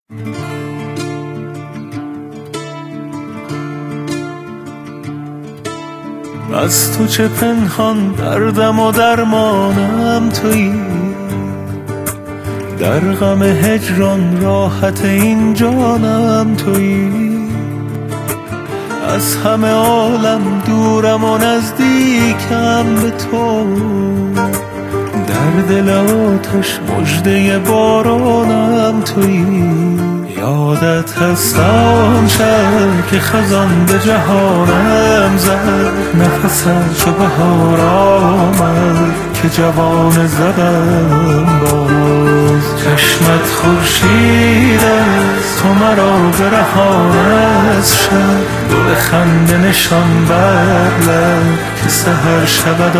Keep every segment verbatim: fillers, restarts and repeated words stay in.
از تو چه پنهان دردم و درمانم تویی، در غم هجران راحت این جانم تویی. از همه عالم دورم و نزدیکم به تو، در دل آتش مژده بارانم تویی. یادت هست آن شب که خزان به جهانم زد، نفسم چو بهار آمد که جوان زدم باز. چشمت خورشید است تو مرا برهان از شب، گل خنده نشان بر لب که سحر شود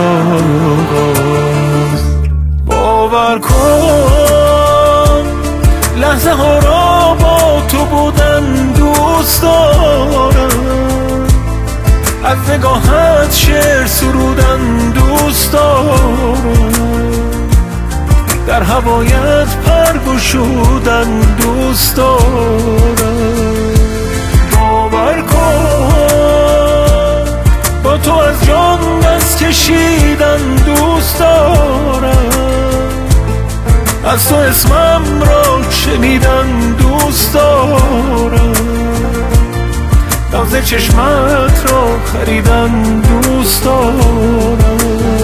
آغاز. باور کن لحظه ها را با تو بودن دوست دارم، از نگاهت شعر سرودن دوست دارم، در هوایت پر گشودن دوست دارم. باور کن با تو از جان دست کشیدن دوست دارم، از تو اسمم را شنیدن دوست دارم، ناز چشمت را خریدن دوست دارم.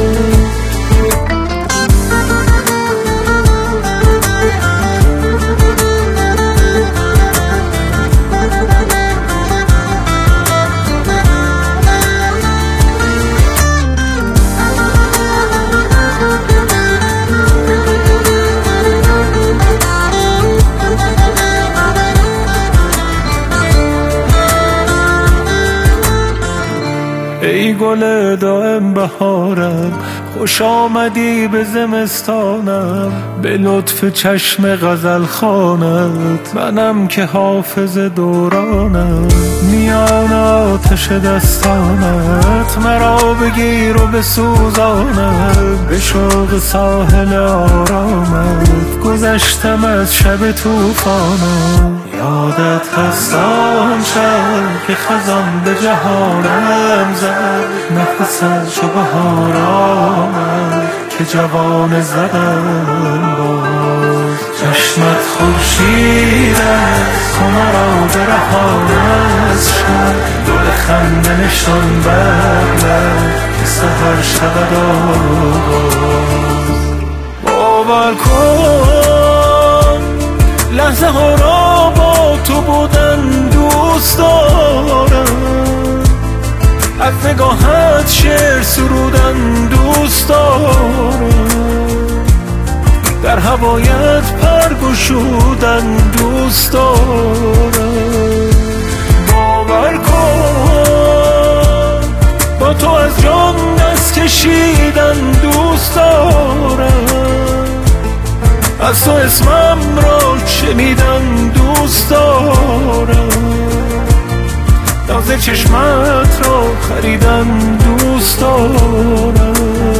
ای گل دائم بهارم، خوش آمدی به زمستانم، به لطف چشم غزل خوانت منم که حافظ دورانم. میان آتش دستانت مرا بگیر و بسوزانم، به شوق ساحل آرامت گذشتم از شب طوفانم. یادت هست آن شب که خزان به جهانم زد، نفسم چو بهار آمد که جوان زدم باز. چشمت خورشید است تو مرا برهان از شب، گل خنده نشان بر لب که سحر شود آغاز. باور کن لحظه ها را با تو بودن دوست دارم، از نگاهت شعر سرودن دوست دارم، در هوایت پر گشودن دوست دارم. باور کن با تو از جان دست کشیدن دوست دارم، از تو اسمم را شنیدن دوست دارم، ناز چشمت را خریدن دوست دارم.